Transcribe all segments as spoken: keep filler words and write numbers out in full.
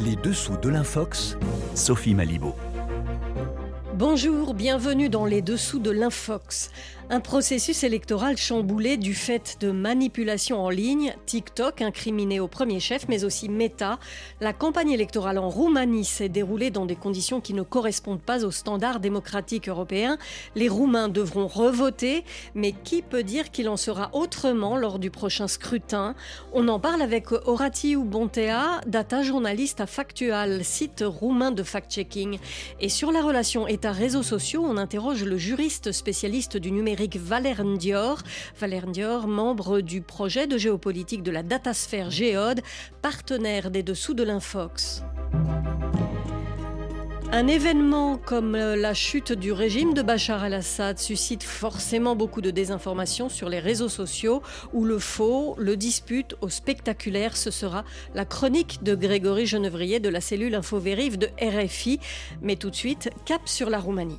Les dessous de l'Infox, Sophie Malibaud. Bonjour, bienvenue dans les dessous de l'Infox. Un processus électoral chamboulé du fait de manipulations en ligne, TikTok incriminé au premier chef, mais aussi Meta. La campagne électorale en Roumanie s'est déroulée dans des conditions qui ne correspondent pas aux standards démocratiques européens. Les Roumains devront revoter, mais qui peut dire qu'il en sera autrement lors du prochain scrutin ? On en parle avec Horatiu Bontea, data journaliste à Factual, site roumain de fact-checking. Et sur la relation État-réseaux sociaux, on interroge le juriste spécialiste du numérique Valern Dior. Valern Dior, membre du projet de géopolitique de la datasphère Géode, partenaire des dessous de l'Infox. Un événement comme la chute du régime de Bachar el-Assad suscite forcément beaucoup de désinformation sur les réseaux sociaux où le faux le dispute au spectaculaire. Ce sera la chronique de Grégory Genevrier de la cellule Infovérive de R F I. Mais tout de suite, cap sur la Roumanie.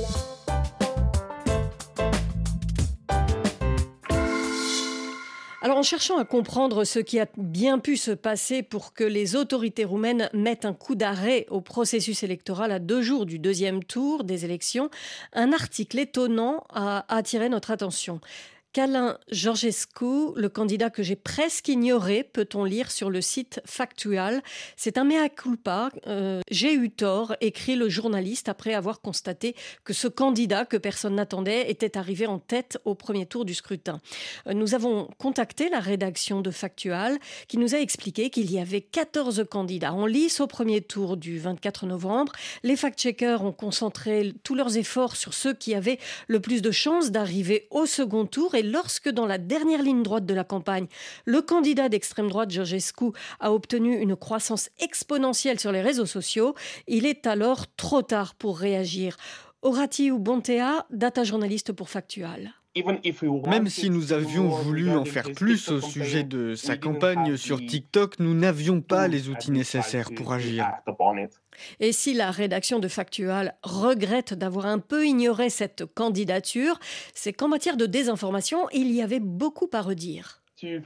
Alors, en cherchant à comprendre ce qui a bien pu se passer pour que les autorités roumaines mettent un coup d'arrêt au processus électoral à deux jours du deuxième tour des élections, un article étonnant a attiré notre attention. Călin Georgescu, le candidat que j'ai presque ignoré, peut-on lire sur le site Factual. C'est un mea culpa. Euh, j'ai eu tort, écrit le journaliste après avoir constaté que ce candidat que personne n'attendait était arrivé en tête au premier tour du scrutin. Euh, nous avons contacté la rédaction de Factual qui nous a expliqué qu'il y avait quatorze candidats en lice au premier tour du vingt-quatre novembre. Les fact-checkers ont concentré tous leurs efforts sur ceux qui avaient le plus de chances d'arriver au second tour et lorsque dans la dernière ligne droite de la campagne, le candidat d'extrême droite Georgescu a obtenu une croissance exponentielle sur les réseaux sociaux, il est alors trop tard pour réagir. Horatiu Bontea, data journaliste pour Factual. Même si nous avions voulu en faire plus au sujet de sa campagne sur TikTok, nous n'avions pas les outils nécessaires pour agir. Et si la rédaction de Factual regrette d'avoir un peu ignoré cette candidature, c'est qu'en matière de désinformation, il y avait beaucoup à redire.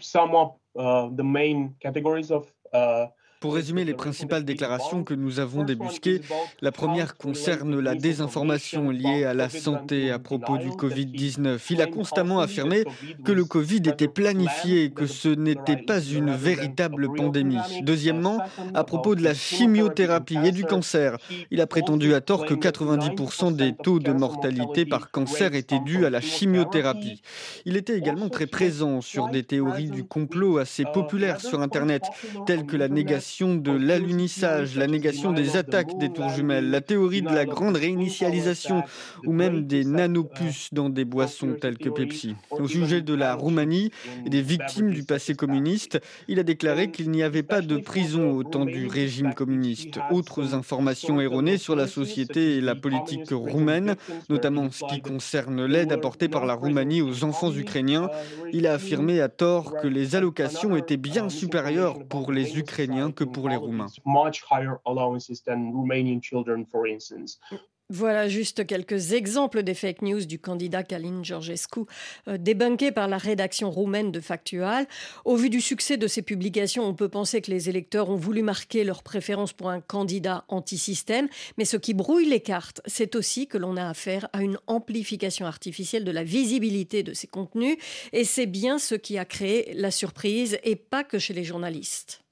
Pour résumer les principales déclarations que nous avons débusquées, la première concerne la désinformation liée à la santé à propos du covid dix-neuf. Il a constamment affirmé que le Covid était planifié et que ce n'était pas une véritable pandémie. Deuxièmement, à propos de la chimiothérapie et du cancer, il a prétendu à tort que quatre-vingt-dix pour cent des taux de mortalité par cancer étaient dus à la chimiothérapie. Il était également très présent sur des théories du complot assez populaires sur Internet, telles que la négation de l'alunissage, la négation des attaques des tours jumelles, la théorie de la grande réinitialisation ou même des nanopuces dans des boissons telles que Pepsi. Au sujet de la Roumanie et des victimes du passé communiste, il a déclaré qu'il n'y avait pas de prison au temps du régime communiste. Autres informations erronées sur la société et la politique roumaine, notamment ce qui concerne l'aide apportée par la Roumanie aux enfants ukrainiens. Il a affirmé à tort que les allocations étaient bien supérieures pour les Ukrainiens que pour les Roumains. Voilà juste quelques exemples des fake news du candidat Călin Georgescu, euh, débunkés par la rédaction roumaine de Factual. Au vu du succès de ces publications, on peut penser que les électeurs ont voulu marquer leur préférence pour un candidat anti-système. Mais ce qui brouille les cartes, c'est aussi que l'on a affaire à une amplification artificielle de la visibilité de ces contenus. Et c'est bien ce qui a créé la surprise, et pas que chez les journalistes.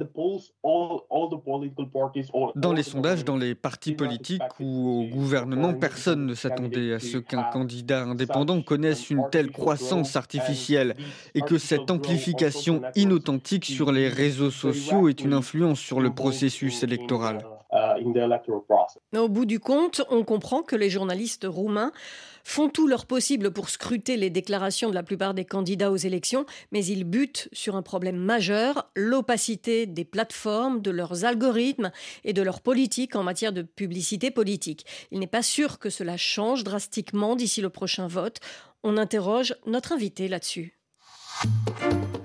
Dans les sondages, dans les partis politiques ou au gouvernement, personne ne s'attendait à ce qu'un candidat indépendant connaisse une telle croissance artificielle et que cette amplification inauthentique sur les réseaux sociaux ait une influence sur le processus électoral. Au bout du compte, on comprend que les journalistes roumains font tout leur possible pour scruter les déclarations de la plupart des candidats aux élections, mais ils butent sur un problème majeur, l'opacité des plateformes, de leurs algorithmes et de leur politique en matière de publicité politique. Il n'est pas sûr que cela change drastiquement d'ici le prochain vote. On interroge notre invité là-dessus.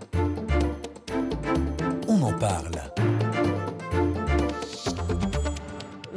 On en parle.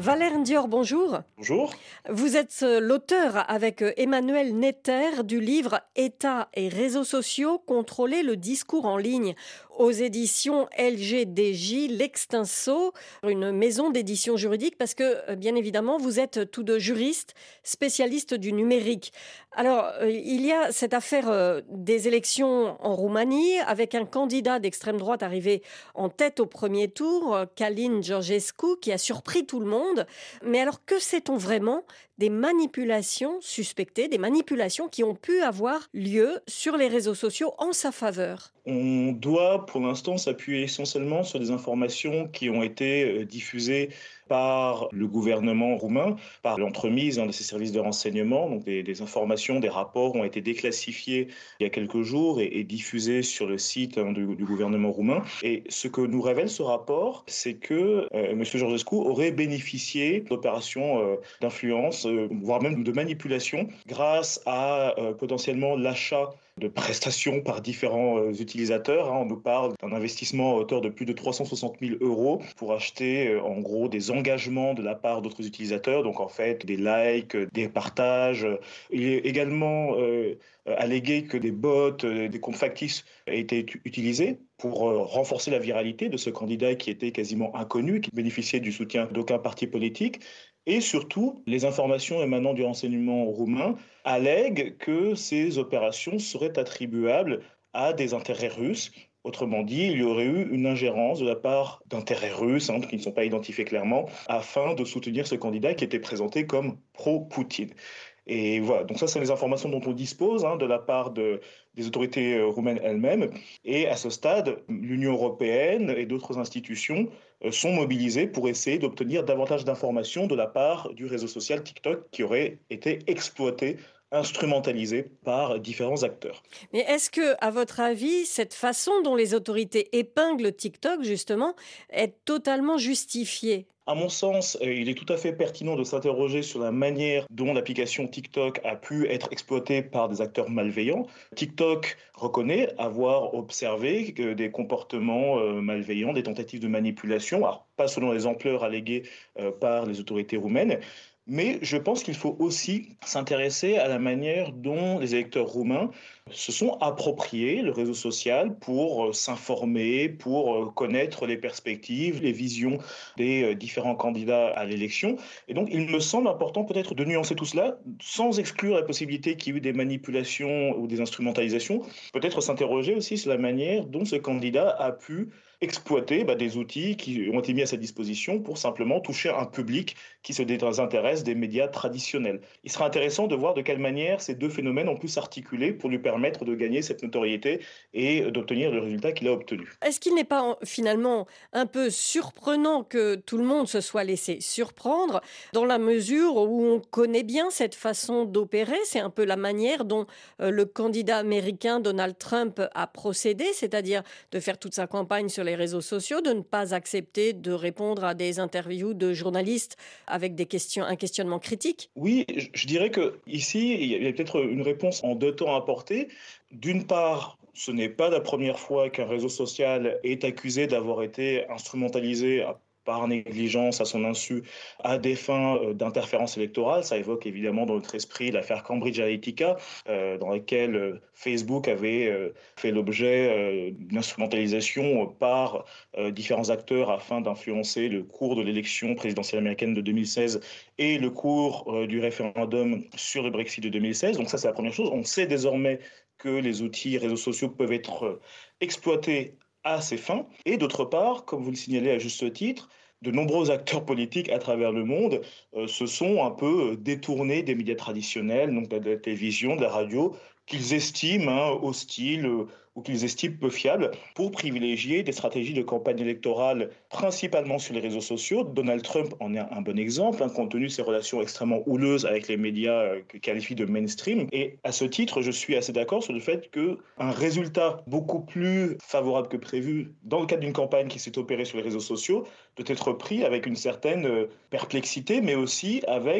Valère Ndior, bonjour. Bonjour. Vous êtes l'auteur avec Emmanuel Netter du livre « État et réseaux sociaux, contrôler le discours en ligne » aux éditions L G D J, l'Extinso, une maison d'édition juridique, parce que, bien évidemment, vous êtes tous deux juristes, spécialistes du numérique. Alors, il y a cette affaire des élections en Roumanie, avec un candidat d'extrême droite arrivé en tête au premier tour, Călin Georgescu, qui a surpris tout le monde. Mais alors, que sait-on vraiment des manipulations suspectées, des manipulations qui ont pu avoir lieu sur les réseaux sociaux en sa faveur? On doit pour l'instant s'appuyer essentiellement sur des informations qui ont été diffusées par le gouvernement roumain, par l'entremise hein, de ses services de renseignement. Donc des, des informations, des rapports ont été déclassifiés il y a quelques jours et, et diffusés sur le site hein, du, du gouvernement roumain. Et ce que nous révèle ce rapport, c'est que euh, M. Georgescu aurait bénéficié d'opérations euh, d'influence, euh, voire même de manipulation, grâce à euh, potentiellement l'achat de prestations par différents euh, utilisateurs. Hein. On nous parle d'un investissement à hauteur de plus de trois cent soixante mille euros pour acheter euh, en gros des engagements de la part d'autres utilisateurs, donc en fait des likes, des partages. Il est également euh, allégué que des bots, euh, des comptes factices ont été utilisés pour euh, renforcer la viralité de ce candidat qui était quasiment inconnu, qui bénéficiait du soutien d'aucun parti politique. Et surtout, les informations émanant du renseignement roumain allèguent que ces opérations seraient attribuables à des intérêts russes. Autrement dit, il y aurait eu une ingérence de la part d'intérêts russes, hein, qui ne sont pas identifiés clairement, afin de soutenir ce candidat qui était présenté comme pro-Poutine. Et voilà, donc ça, c'est les informations dont on dispose hein, de la part de, des autorités roumaines elles-mêmes. Et à ce stade, l'Union européenne et d'autres institutions euh, sont mobilisées pour essayer d'obtenir davantage d'informations de la part du réseau social TikTok qui aurait été exploité, instrumentalisé par différents acteurs. Mais est-ce que, à votre avis, cette façon dont les autorités épinglent TikTok, justement, est totalement justifiée ? À mon sens, il est tout à fait pertinent de s'interroger sur la manière dont l'application TikTok a pu être exploitée par des acteurs malveillants. TikTok reconnaît avoir observé des comportements malveillants, des tentatives de manipulation, alors pas selon les ampleurs alléguées par les autorités roumaines, mais je pense qu'il faut aussi s'intéresser à la manière dont les électeurs roumains se sont appropriés le réseau social pour s'informer, pour connaître les perspectives, les visions des différents candidats à l'élection. Et donc, il me semble important peut-être de nuancer tout cela, sans exclure la possibilité qu'il y ait eu des manipulations ou des instrumentalisations. Peut-être s'interroger aussi sur la manière dont ce candidat a pu exploiter bah, des outils qui ont été mis à sa disposition pour simplement toucher un public qui se désintéresse des médias traditionnels. Il sera intéressant de voir de quelle manière ces deux phénomènes ont pu s'articuler pour lui permettre de gagner cette notoriété et d'obtenir le résultat qu'il a obtenu. Est-ce qu'il n'est pas finalement un peu surprenant que tout le monde se soit laissé surprendre dans la mesure où on connaît bien cette façon d'opérer? C'est un peu la manière dont euh, le candidat américain Donald Trump a procédé, c'est-à-dire de faire toute sa campagne sur les réseaux sociaux, de ne pas accepter de répondre à des interviews de journalistes avec des questions, un questionnement critique. Oui, je dirais qu'ici, il y a peut-être une réponse en deux temps à apporter. D'une part, ce n'est pas la première fois qu'un réseau social est accusé d'avoir été instrumentalisé par négligence à son insu à des fins d'interférence électorale. Ça évoque évidemment dans notre esprit l'affaire Cambridge Analytica, euh, dans laquelle euh, Facebook avait euh, fait l'objet euh, d'une instrumentalisation par euh, différents acteurs afin d'influencer le cours de l'élection présidentielle américaine de deux mille seize et le cours euh, du référendum sur le Brexit de deux mille seize. Donc ça, c'est la première chose. On sait désormais que les outils réseaux sociaux peuvent être euh, exploités à ces fins. Et d'autre part, comme vous le signalez à juste titre, de nombreux acteurs politiques à travers le monde euh, se sont un peu détournés des médias traditionnels, donc de la télévision, de la radio, qu'ils estiment hein, hostiles euh, ou qu'ils estiment peu fiables, pour privilégier des stratégies de campagne électorale principalement sur les réseaux sociaux. Donald Trump en est un bon exemple, hein, compte tenu de ses relations extrêmement houleuses avec les médias euh, qu'il qualifie de mainstream. Et à ce titre, je suis assez d'accord sur le fait qu'un résultat beaucoup plus favorable que prévu dans le cadre d'une campagne qui s'est opérée sur les réseaux sociaux doit être pris avec une certaine perplexité, mais aussi avec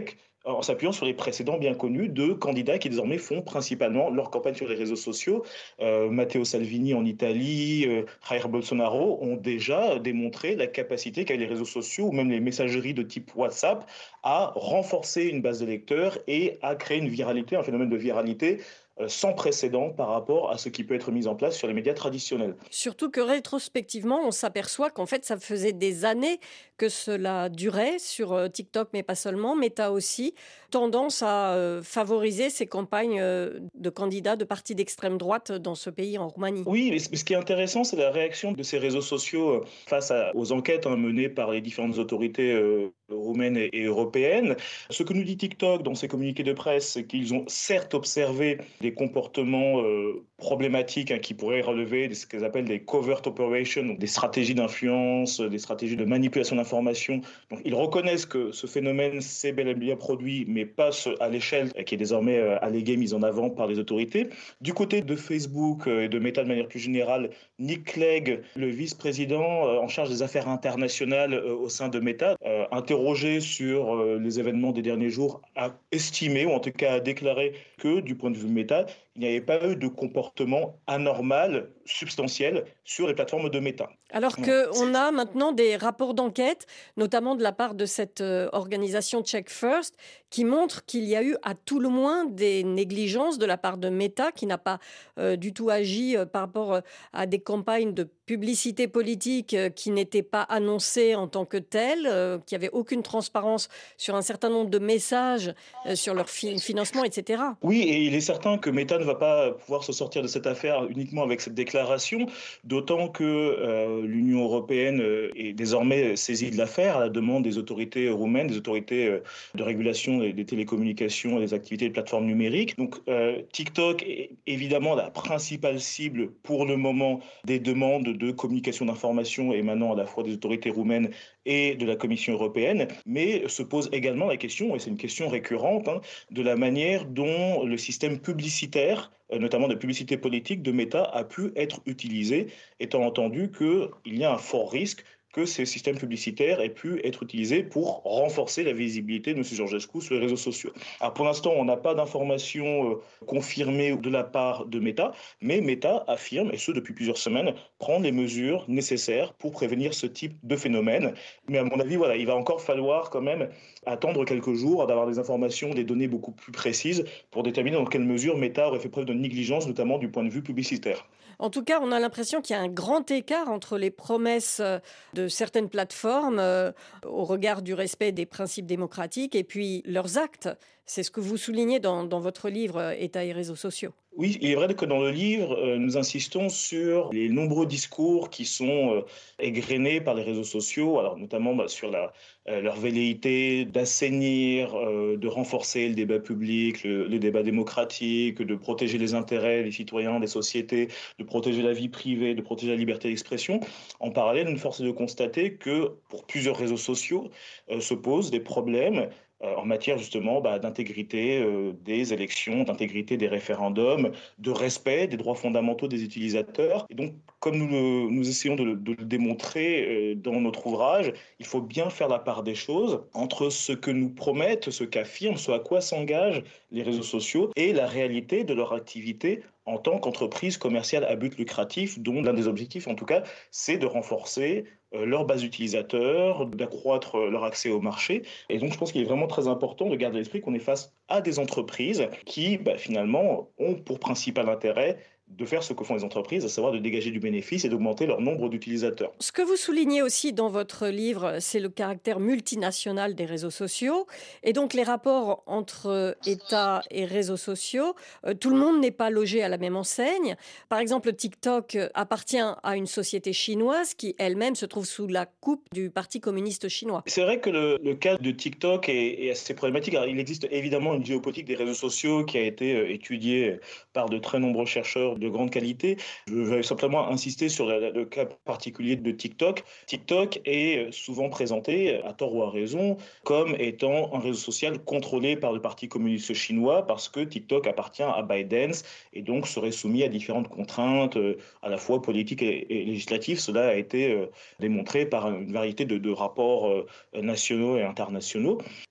en s'appuyant sur les précédents bien connus de candidats qui désormais font principalement leur campagne sur les réseaux sociaux. Euh, Matteo Salvini en Italie, euh, Jair Bolsonaro ont déjà démontré la capacité qu'avaient les réseaux sociaux ou même les messageries de type WhatsApp à renforcer une base de lecteurs et à créer une viralité, un phénomène de viralité euh, sans précédent par rapport à ce qui peut être mis en place sur les médias traditionnels. Surtout que rétrospectivement, on s'aperçoit qu'en fait, ça faisait des années que cela durait sur euh, TikTok, mais pas seulement, Meta aussi, tendance à euh, favoriser ces campagnes euh, de candidats de partis d'extrême droite dans ce pays, en Roumanie. Oui, mais ce qui est intéressant, c'est la réaction de ces réseaux sociaux euh, face à- aux enquêtes hein, menées par les différentes autorités euh, roumaines et, et européennes. Ce que nous dit TikTok dans ses communiqués de presse, c'est qu'ils ont certes observé des comportements euh, problématiques hein, qui pourraient relever de ce qu'ils appellent des covert operations, donc des stratégies d'influence, des stratégies de manipulation d'informations. Donc, ils reconnaissent que ce phénomène s'est bel et bien produit, mais pas ce- à l'échelle qui est désormais euh, alléguée, mise en avant par les autorités. Du côté de Facebook euh, et de Meta de manière plus générale, Nick Clegg, le vice-président euh, en charge des affaires internationales euh, au sein de Meta, euh, interrogé sur euh, les événements des derniers jours, a estimé, ou en tout cas a déclaré que du point de vue Meta, il n'y avait pas eu de comportement anormal, substantiel, sur les plateformes de Meta. Alors Donc, qu'on a maintenant des rapports d'enquête, notamment de la part de cette euh, organisation Check First, qui montrent qu'il y a eu à tout le moins des négligences de la part de Meta, qui n'a pas euh, du tout agi euh, par rapport euh, à des campagnes de publicité politique euh, qui n'étaient pas annoncées en tant que telles, euh, qui n'avaient aucune transparence sur un certain nombre de messages euh, sur leur fi- financement, et cetera. Oui, et il est certain que Meta ne va pas pouvoir se sortir de cette affaire uniquement avec cette déclaration, d'autant que euh, l'Union européenne euh, est désormais saisie de l'affaire à la demande des autorités roumaines, des autorités euh, de régulation des, des télécommunications et des activités de plateformes numériques. Donc euh, TikTok est évidemment la principale cible pour le moment des demandes de communication d'informations émanant à la fois des autorités roumaines et de la Commission européenne, mais se pose également la question, et c'est une question récurrente, hein, de la manière dont le système publicitaire, euh, notamment de publicité politique de Meta, a pu être utilisé, étant entendu qu'il y a un fort risque que ces systèmes publicitaires aient pu être utilisés pour renforcer la visibilité de M. Georgescu sur les réseaux sociaux. Alors pour l'instant, on n'a pas d'informations euh, confirmées de la part de Meta, mais Meta affirme, et ce depuis plusieurs semaines, prendre les mesures nécessaires pour prévenir ce type de phénomène. Mais à mon avis, voilà, il va encore falloir quand même attendre quelques jours, d'avoir des informations, des données beaucoup plus précises pour déterminer dans quelle mesure Meta aurait fait preuve de négligence, notamment du point de vue publicitaire. En tout cas, on a l'impression qu'il y a un grand écart entre les promesses euh, de certaines plateformes euh, au regard du respect des principes démocratiques et puis leurs actes. C'est ce que vous soulignez dans, dans votre livre euh, État et réseaux sociaux. Oui, il est vrai que dans le livre, euh, nous insistons sur les nombreux discours qui sont euh, égrenés par les réseaux sociaux, alors notamment bah, sur la, euh, leur velléité d'assainir, euh, de renforcer le débat public, le, le débat démocratique, de protéger les intérêts des citoyens, des sociétés, de protéger la vie privée, de protéger la liberté d'expression. En parallèle, une force est de constater que pour plusieurs réseaux sociaux euh, se posent des problèmes euh, en matière justement bah, d'intégrité euh, des élections, d'intégrité des référendums, de respect des droits fondamentaux des utilisateurs. Et donc, comme nous, le, nous essayons de, de le démontrer euh, dans notre ouvrage, il faut bien faire la part des choses entre ce que nous promettent, ce qu'affirment, ce à quoi s'engagent les réseaux sociaux et la réalité de leur activité en tant qu'entreprise commerciale à but lucratif, dont l'un des objectifs, en tout cas, c'est de renforcer euh, leur base d'utilisateurs, d'accroître leur accès au marché. Et donc, je pense qu'il est vraiment très important de garder à l'esprit qu'on est face à des entreprises qui, bah, finalement, ont pour principal intérêt de faire ce que font les entreprises, à savoir de dégager du bénéfice et d'augmenter leur nombre d'utilisateurs. Ce que vous soulignez aussi dans votre livre, c'est le caractère multinational des réseaux sociaux et donc les rapports entre État et réseaux sociaux. Euh, tout le monde n'est pas logé à la même enseigne. Par exemple, TikTok appartient à une société chinoise qui elle-même se trouve sous la coupe du Parti communiste chinois. C'est vrai que le, le cas de TikTok est, est assez problématique. Alors, il existe évidemment une géopolitique des réseaux sociaux qui a été euh, étudiée par de très nombreux chercheurs de grande qualité. Je vais simplement insister sur le, le cas particulier de TikTok. TikTok est souvent présenté, à tort ou à raison, comme étant un réseau social contrôlé par le Parti communiste chinois parce que TikTok appartient à ByteDance et donc serait soumis à différentes contraintes, à la fois politiques et, et législatives. Cela a été euh, démontré par une variété de, de rapports euh, nationaux et internationaux. Donc,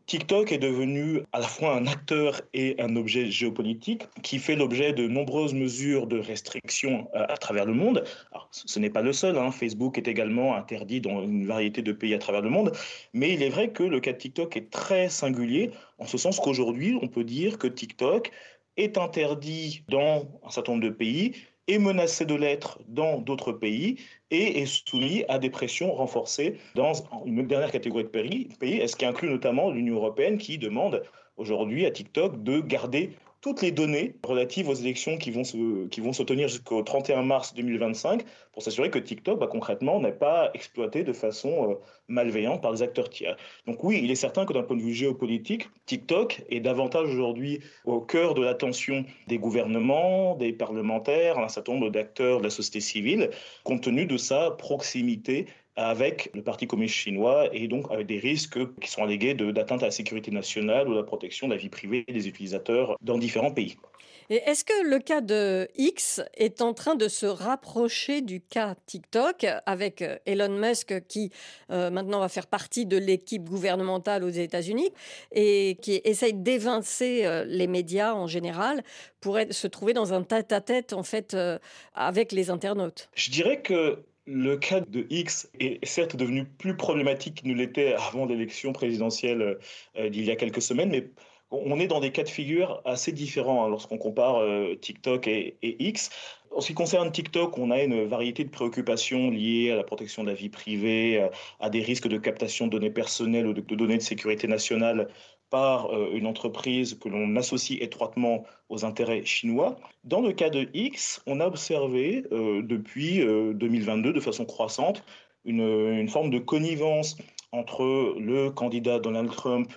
TikTok est devenu à la fois un acteur et un objet géopolitique qui fait l'objet de nombreuses mesures de restriction à, à travers le monde. Alors, ce n'est pas le seul, hein. Facebook est également interdit dans une variété de pays à travers le monde, mais il est vrai que le cas de TikTok est très singulier, en ce sens qu'aujourd'hui, on peut dire que TikTok est interdit dans un certain nombre de pays, est menacé de l'être dans d'autres pays et est soumis à des pressions renforcées dans une dernière catégorie de pays, pays ce qui inclut notamment l'Union européenne qui demande aujourd'hui à TikTok de garder toutes les données relatives aux élections qui vont se, qui vont se tenir jusqu'au trente et un mars deux mille vingt-cinq pour s'assurer que TikTok, bah, concrètement, n'est pas exploité de façon euh, malveillante par des acteurs tiers. Donc oui, il est certain que d'un point de vue géopolitique, TikTok est davantage aujourd'hui au cœur de l'attention des gouvernements, des parlementaires, un certain nombre d'acteurs de la société civile, compte tenu de sa proximité avec le Parti communiste chinois et donc avec des risques qui sont allégués de, d'atteinte à la sécurité nationale ou à la protection de la vie privée des utilisateurs dans différents pays. Et est-ce que le cas de X est en train de se rapprocher du cas TikTok avec Elon Musk qui euh, maintenant va faire partie de l'équipe gouvernementale aux États-Unis et qui essaye d'évincer euh, les médias en général pour être, se trouver dans un tête-à-tête en fait euh, avec les internautes? Je dirais que le cas de X est certes devenu plus problématique qu'il ne l'était avant l'élection présidentielle euh, d'il y a quelques semaines, mais on est dans des cas de figure assez différents hein, lorsqu'on compare euh, TikTok et, et X. En ce qui concerne TikTok, on a une variété de préoccupations liées à la protection de la vie privée, à des risques de captation de données personnelles ou de, de données de sécurité nationale par euh, une entreprise que l'on associe étroitement aux intérêts chinois. Dans le cas de X, on a observé euh, depuis euh, deux mille vingt-deux de façon croissante une, une forme de connivence entre le candidat Donald Trump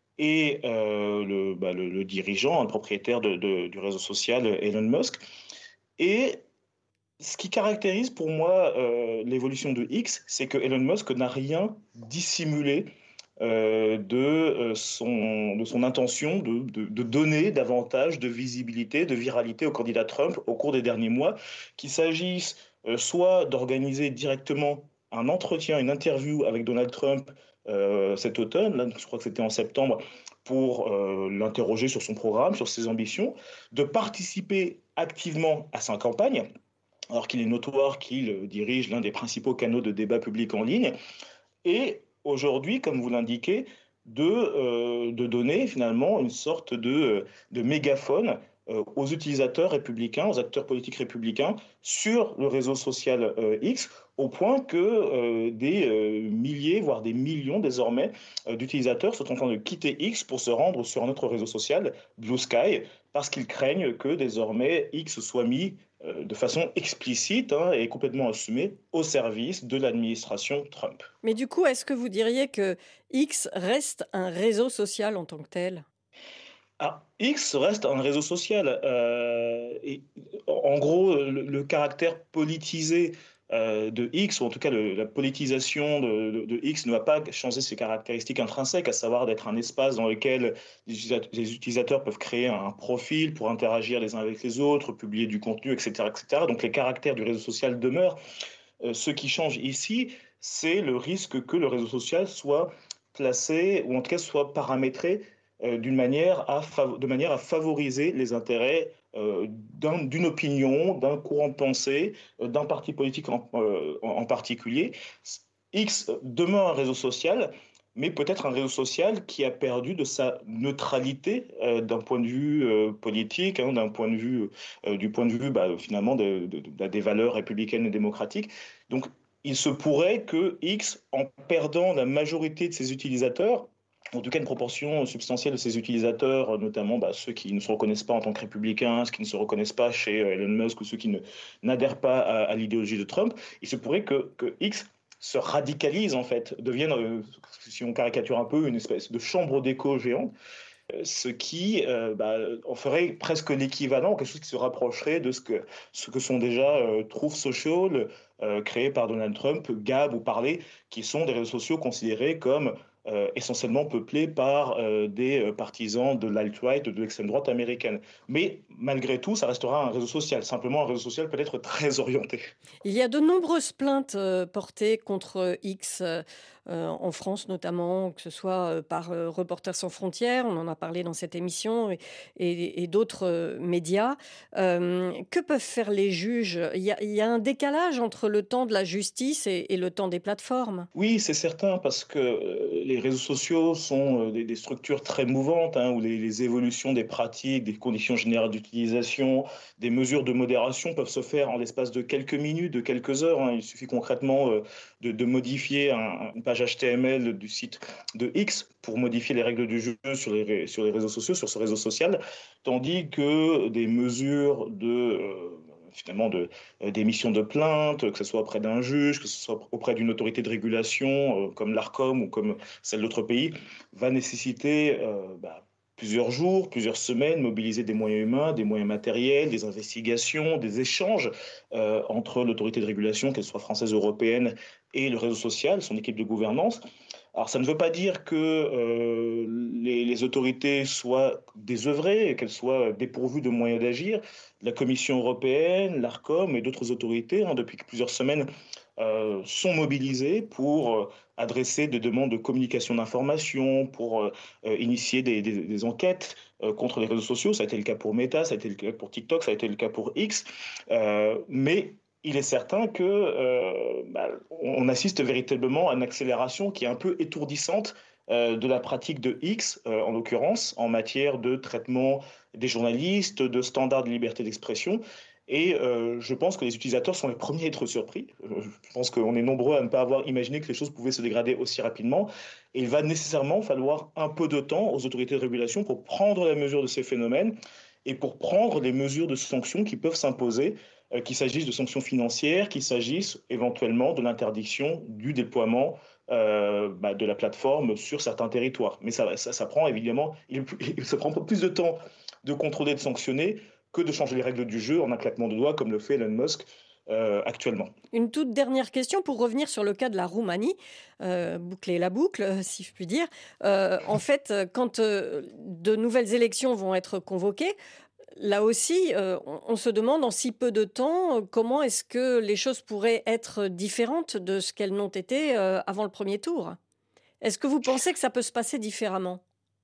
et euh, le, bah, le, le dirigeant, le propriétaire de, de, du réseau social Elon Musk. Et ce qui caractérise pour moi euh, l'évolution de X, c'est que Elon Musk n'a rien dissimulé euh, de, euh, son, de son intention de, de, de donner davantage de visibilité, de viralité au candidat Trump au cours des derniers mois, qu'il s'agisse euh, soit d'organiser directement un entretien, une interview avec Donald Trump euh, cet automne, là, je crois que c'était en septembre, pour euh, l'interroger sur son programme, sur ses ambitions, de participer activement à sa campagne, alors qu'il est notoire qu'il dirige l'un des principaux canaux de débat public en ligne, et aujourd'hui, comme vous l'indiquez, de, euh, de donner finalement une sorte de, de mégaphone euh, aux utilisateurs républicains, aux acteurs politiques républicains sur le réseau social euh, X, au point que euh, des euh, milliers, voire des millions désormais euh, d'utilisateurs sont en train de quitter X pour se rendre sur un autre réseau social, Blue Sky, parce qu'ils craignent que désormais X soit mis euh, de façon explicite hein, et complètement assumée au service de l'administration Trump. Mais du coup, est-ce que vous diriez que X reste un réseau social en tant que tel? Ah, X reste un réseau social. Euh, et, en gros, le, le caractère politisé euh, de X, ou en tout cas le, la politisation de, de, de X, ne va pas changer ses caractéristiques intrinsèques, à savoir d'être un espace dans lequel les utilisateurs, les utilisateurs peuvent créer un profil pour interagir les uns avec les autres, publier du contenu, et cetera, et cetera. Donc les caractères du réseau social demeurent. Euh, ce qui change ici, c'est le risque que le réseau social soit placé, ou en tout cas soit paramétré euh, d'une manière à fav- de manière à favoriser les intérêts euh, d'un- d'une opinion, d'un courant de pensée, euh, d'un parti politique en, euh, en- en particulier. X demeure un réseau social, mais peut-être un réseau social qui a perdu de sa neutralité euh, d'un point de vue euh, politique, hein, d'un point de vue, euh, du point de vue bah, finalement de- de- de- des valeurs républicaines et démocratiques. Donc, il se pourrait que X, en perdant la majorité de ses utilisateurs, en tout cas une proportion substantielle de ses utilisateurs, notamment bah, ceux qui ne se reconnaissent pas en tant que républicains, ceux qui ne se reconnaissent pas chez Elon Musk ou ceux qui ne, n'adhèrent pas à, à l'idéologie de Trump, il se pourrait que, que X se radicalise en fait, devienne, euh, si on caricature un peu, une espèce de chambre d'écho géante, ce qui euh, bah, en ferait presque l'équivalent, quelque chose qui se rapprocherait de ce que, ce que sont déjà euh, Truth Social, euh, créés par Donald Trump, Gab ou Parler, qui sont des réseaux sociaux considérés comme euh, essentiellement peuplée par euh, des partisans de l'alt-right, de l'extrême droite américaine. Mais malgré tout, ça restera un réseau social. Simplement, un réseau social peut être très orienté. Il y a de nombreuses plaintes euh, portées contre X euh, euh, en France notamment, que ce soit euh, par euh, Reporters sans frontières, on en a parlé dans cette émission, et, et- et d'autres euh, médias. Euh, que peuvent faire les juges? Il y a, il y a un décalage entre le temps de la justice et, et le temps des plateformes. Oui, c'est certain, parce que euh, les réseaux sociaux sont euh, des, des structures très mouvantes, hein, où les, les évolutions des pratiques, des conditions générales d'utilisation, des mesures de modération peuvent se faire en l'espace de quelques minutes, de quelques heures, hein. Il suffit concrètement euh, de, de modifier un- une page H T M L du site de X pour modifier les règles du jeu sur les, ré- sur les réseaux sociaux, sur ce réseau social, tandis que des mesures de... euh, finalement de, euh, d'émission de plaintes, que ce soit auprès d'un juge, que ce soit auprès d'une autorité de régulation, euh, comme l'Arcom ou comme celle d'autres pays, va nécessiter euh, bah, plusieurs jours, plusieurs semaines, mobiliser des moyens humains, des moyens matériels, des investigations, des échanges euh, entre l'autorité de régulation, qu'elle soit française ou européenne, et le réseau social, son équipe de gouvernance. Alors, ça ne veut pas dire que euh, les, les autorités soient désœuvrées, qu'elles soient dépourvues de moyens d'agir. La Commission européenne, l'Arcom et d'autres autorités, hein, depuis plusieurs semaines, euh, sont mobilisées pour euh, adresser des demandes de communication d'informations, pour euh, euh, initier des, des- des enquêtes euh, contre les réseaux sociaux. Ça a été le cas pour Meta, ça a été le cas pour TikTok, ça a été le cas pour X. Euh, mais il est certain que euh, bah, on assiste véritablement à une accélération qui est un peu étourdissante euh, de la pratique de X, euh, en l'occurrence, en matière de traitement des journalistes, de standards de liberté d'expression. Et euh, je pense que les utilisateurs sont les premiers à être surpris. Euh, Je pense qu'on est nombreux à ne pas avoir imaginé que les choses pouvaient se dégrader aussi rapidement. Et il va nécessairement falloir un peu de temps aux autorités de régulation pour prendre la mesure de ces phénomènes et pour prendre les mesures de sanctions qui peuvent s'imposer, euh, qu'il s'agisse de sanctions financières, qu'il s'agisse éventuellement de l'interdiction du déploiement euh, bah, de la plateforme sur certains territoires. Mais ça, ça, ça prend évidemment, il, il se prend plus de temps de contrôler, de sanctionner, que de changer les règles du jeu en un claquement de doigts, comme le fait Elon Musk euh, actuellement. Une toute dernière question pour revenir sur le cas de la Roumanie, euh, boucler la boucle, euh, si je puis dire. Euh, en fait, euh, quand euh, de nouvelles élections vont être convoquées, là aussi, euh, on, on se demande en si peu de temps euh, comment est-ce que les choses pourraient être différentes de ce qu'elles n'ont été euh, avant le premier tour. Est-ce que vous pensez que ça peut se passer différemment?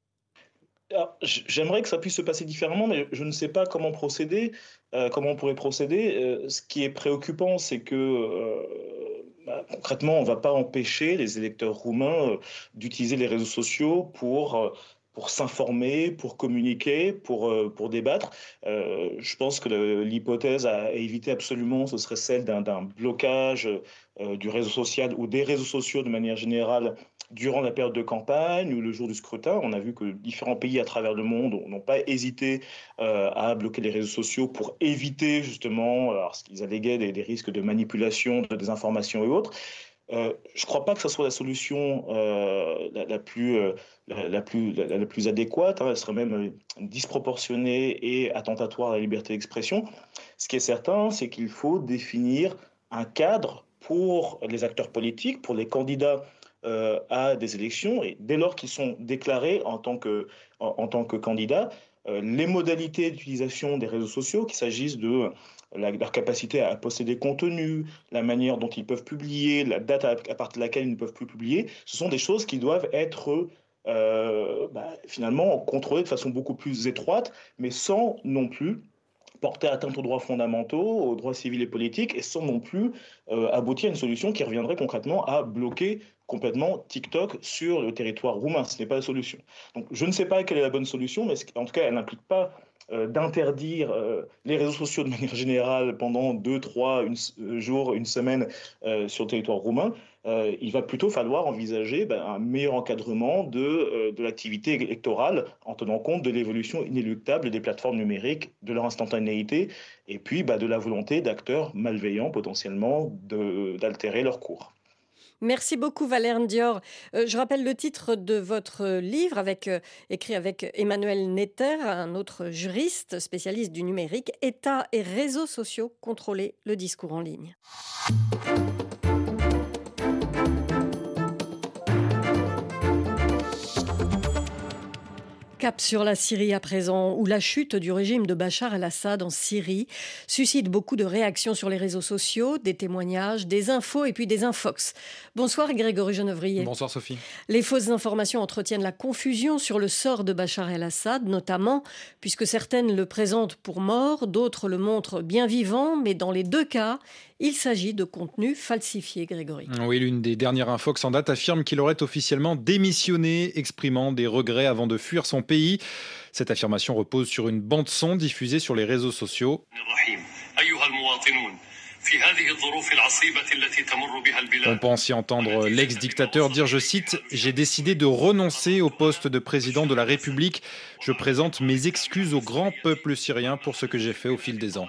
Alors, j- j'aimerais que ça puisse se passer différemment, mais je ne sais pas comment procéder, euh, comment on pourrait procéder. Euh, ce qui est préoccupant, c'est que euh, bah, concrètement, on ne va pas empêcher les électeurs roumains euh, d'utiliser les réseaux sociaux pour, euh, pour s'informer, pour communiquer, pour, euh, pour débattre. Euh, je pense que le- l'hypothèse à éviter absolument, ce serait celle d'un d'un blocage euh, du réseau social ou des réseaux sociaux de manière générale durant la période de campagne ou le jour du scrutin. On a vu que différents pays à travers le monde n'ont pas hésité euh, à bloquer les réseaux sociaux pour éviter justement alors, ce qu'ils alléguaient des, des risques de manipulation, de désinformation et autres. Euh, je ne crois pas que ce soit la solution euh, la, la plus, euh, la, la plus, la, la plus adéquate, hein. Elle serait même euh, disproportionnée et attentatoire à la liberté d'expression. Ce qui est certain, c'est qu'il faut définir un cadre pour les acteurs politiques, pour les candidats euh, à des élections, et dès lors qu'ils sont déclarés en tant que, en, en tant que candidats, euh, les modalités d'utilisation des réseaux sociaux, qu'il s'agisse de la- leur capacité à poster des contenus, la manière dont ils peuvent publier, la date à, à partir de laquelle ils ne peuvent plus publier, ce sont des choses qui doivent être euh, bah, finalement contrôlées de façon beaucoup plus étroite, mais sans non plus porter atteinte aux droits fondamentaux, aux droits civils et politiques, et sans non plus euh, aboutir à une solution qui reviendrait concrètement à bloquer complètement TikTok sur le territoire roumain. Ce n'est pas la solution. Donc je ne sais pas quelle est la bonne solution, mais en tout cas, elle n'implique pas euh, d'interdire euh, les réseaux sociaux de manière générale pendant deux, trois une, euh, jours, une semaine euh, sur le territoire roumain. Euh, il va plutôt falloir envisager ben, un meilleur encadrement de, euh, de l'activité électorale en tenant compte de l'évolution inéluctable des plateformes numériques, de leur instantanéité et puis ben, de la volonté d'acteurs malveillants potentiellement de, d'altérer leur cours. Merci beaucoup Valère Dior. Euh, je rappelle le titre de votre livre avec, euh, écrit avec Emmanuel Netter, un autre juriste spécialiste du numérique, État et réseaux sociaux, contrôler le discours en ligne. cap sur la Syrie à présent, où la chute du régime de Bachar el-Assad en Syrie suscite beaucoup de réactions sur les réseaux sociaux, des témoignages, des infos et puis des infox. Bonsoir Grégory Genevrier. Bonsoir Sophie. Les fausses informations entretiennent la confusion sur le sort de Bachar el-Assad, notamment puisque certaines le présentent pour mort, d'autres le montrent bien vivant, mais dans les deux cas, il s'agit de contenu falsifié, Grégory. Oui, l'une des dernières infox en date affirme qu'il aurait officiellement démissionné, exprimant des regrets avant de fuir son pays. Cette affirmation repose sur une bande-son diffusée sur les réseaux sociaux. On pense y entendre l'ex-dictateur dire, je cite, « J'ai décidé de renoncer au poste de président de la République. Je présente mes excuses au grand peuple syrien pour ce que j'ai fait au fil des ans. »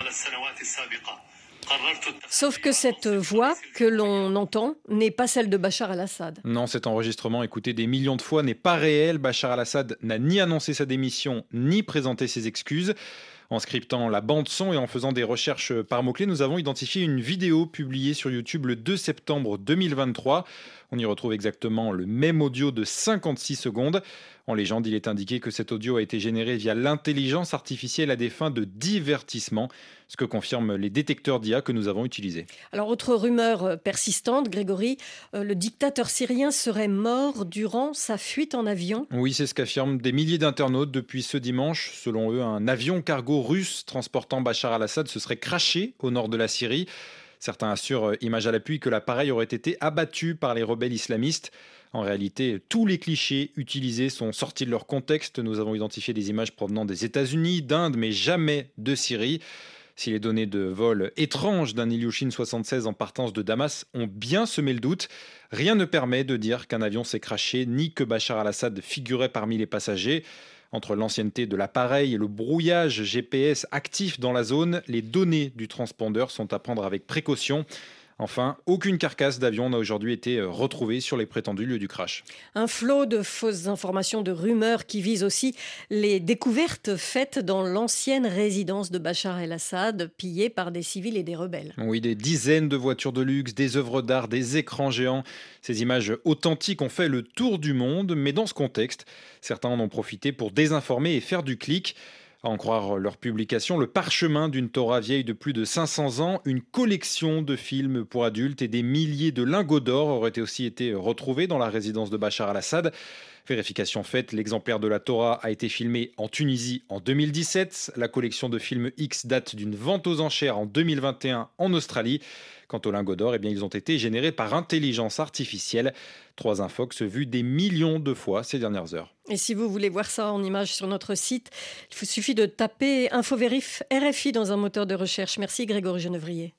Sauf que cette voix que l'on entend n'est pas celle de Bachar el-Assad. Non, cet enregistrement écouté des millions de fois n'est pas réel. Bachar el-Assad n'a ni annoncé sa démission, ni présenté ses excuses. En scriptant la bande-son et en faisant des recherches par mots-clés, nous avons identifié une vidéo publiée sur YouTube le deux septembre deux mille vingt-trois. On y retrouve exactement le même audio de cinquante-six secondes. En légende, il est indiqué que cet audio a été généré via l'intelligence artificielle à des fins de divertissement, ce que confirment les détecteurs d'I A que nous avons utilisés. Alors, autre rumeur persistante, Grégory, euh, le dictateur syrien serait mort durant sa fuite en avion. Oui, c'est ce qu'affirment des milliers d'internautes depuis ce dimanche. Selon eux, un avion cargo russe transportant Bachar el-Assad se serait crashé au nord de la Syrie. Certains assurent, image à l'appui, que l'appareil aurait été abattu par les rebelles islamistes. En réalité, tous les clichés utilisés sont sortis de leur contexte. Nous avons identifié des images provenant des États-Unis, d'Inde, mais jamais de Syrie. Si les données de vol étranges d'un Ilyushin soixante-seize en partance de Damas ont bien semé le doute, rien ne permet de dire qu'un avion s'est crashé, ni que Bachar el-Assad figurait parmi les passagers. Entre l'ancienneté de l'appareil et le brouillage G P S actif dans la zone, les données du transpondeur sont à prendre avec précaution. Enfin, aucune carcasse d'avion n'a aujourd'hui été retrouvée sur les prétendus lieux du crash. Un flot de fausses informations, de rumeurs qui visent aussi les découvertes faites dans l'ancienne résidence de Bachar el-Assad, pillée par des civils et des rebelles. Oui, des dizaines de voitures de luxe, des œuvres d'art, des écrans géants. Ces images authentiques ont fait le tour du monde, mais dans ce contexte, certains en ont profité pour désinformer et faire du clic. À en croire leur publication, le parchemin d'une Torah vieille de plus de cinq cents ans, une collection de films pour adultes et des milliers de lingots d'or auraient aussi été retrouvés dans la résidence de Bachar el-Assad. Vérification faite, l'exemplaire de la Torah a été filmé en Tunisie en deux mille dix-sept. La collection de films X date d'une vente aux enchères en deux mille vingt et un en Australie. Quant aux lingots d'or, eh bien, ils ont été générés par intelligence artificielle. Trois infox vus des millions de fois ces dernières heures. Et si vous voulez voir ça en images sur notre site, il vous suffit de taper Infovérif R F I dans un moteur de recherche. Merci Grégory Genevrier.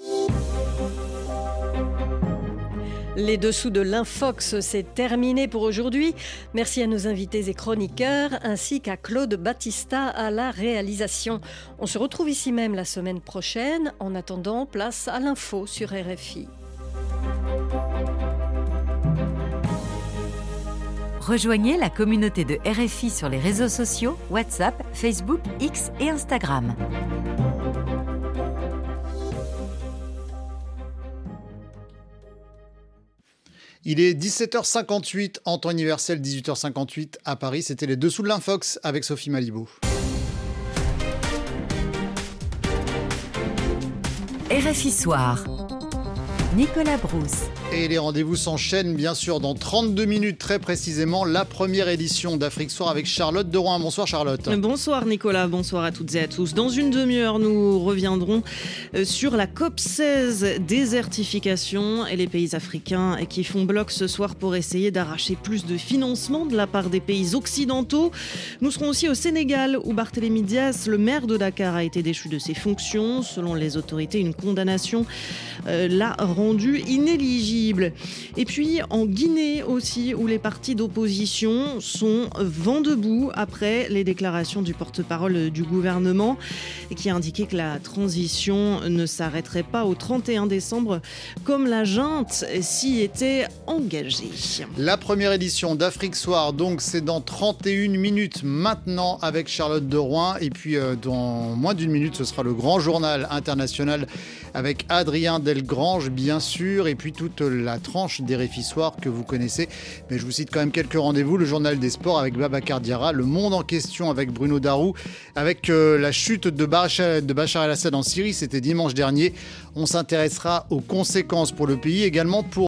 Les dessous de l'Infox, c'est terminé pour aujourd'hui. Merci à nos invités et chroniqueurs, ainsi qu'à Claude Battista à la réalisation. On se retrouve ici même la semaine prochaine. En attendant, place à l'info sur R F I. Rejoignez la communauté de R F I sur les réseaux sociaux, WhatsApp, Facebook, X et Instagram. Il est dix-sept heures cinquante-huit en temps universel, dix-huit heures cinquante-huit à Paris. C'était les dessous de l'Infox avec Sophie Malibaud. R F I Soir. Nicolas Brousse. Et les rendez-vous s'enchaînent bien sûr dans trente-deux minutes très précisément. La première édition d'Afrique Soir avec Charlotte de Rouen. Bonsoir Charlotte. Bonsoir Nicolas, bonsoir à toutes et à tous. Dans une demi-heure, nous reviendrons sur la COP seize, désertification et les pays africains qui font bloc ce soir pour essayer d'arracher plus de financement de la part des pays occidentaux. Nous serons aussi au Sénégal où Barthélémy Dias, le maire de Dakar, a été déchu de ses fonctions. Selon les autorités, une condamnation euh, l'a rendu inéligible. Et puis en Guinée aussi, où les partis d'opposition sont vent debout après les déclarations du porte-parole du gouvernement qui a indiqué que la transition ne s'arrêterait pas au trente et un décembre comme la junte s'y était engagée. La première édition d'Afrique Soir, donc c'est dans trente et une minutes maintenant avec Charlotte de Rouen. Et puis euh, dans moins d'une minute, ce sera le grand journal international avec Adrien Delgrange, bien bien sûr, et puis toute la tranche des R F I Soir que vous connaissez. Mais je vous cite quand même quelques rendez-vous. Le journal des sports avec Babacar Diarra, Le Monde en question avec Bruno Darou, avec euh, la chute de Bachar, de Bachar el-Assad en Syrie, c'était dimanche dernier. On s'intéressera aux conséquences pour le pays, également pour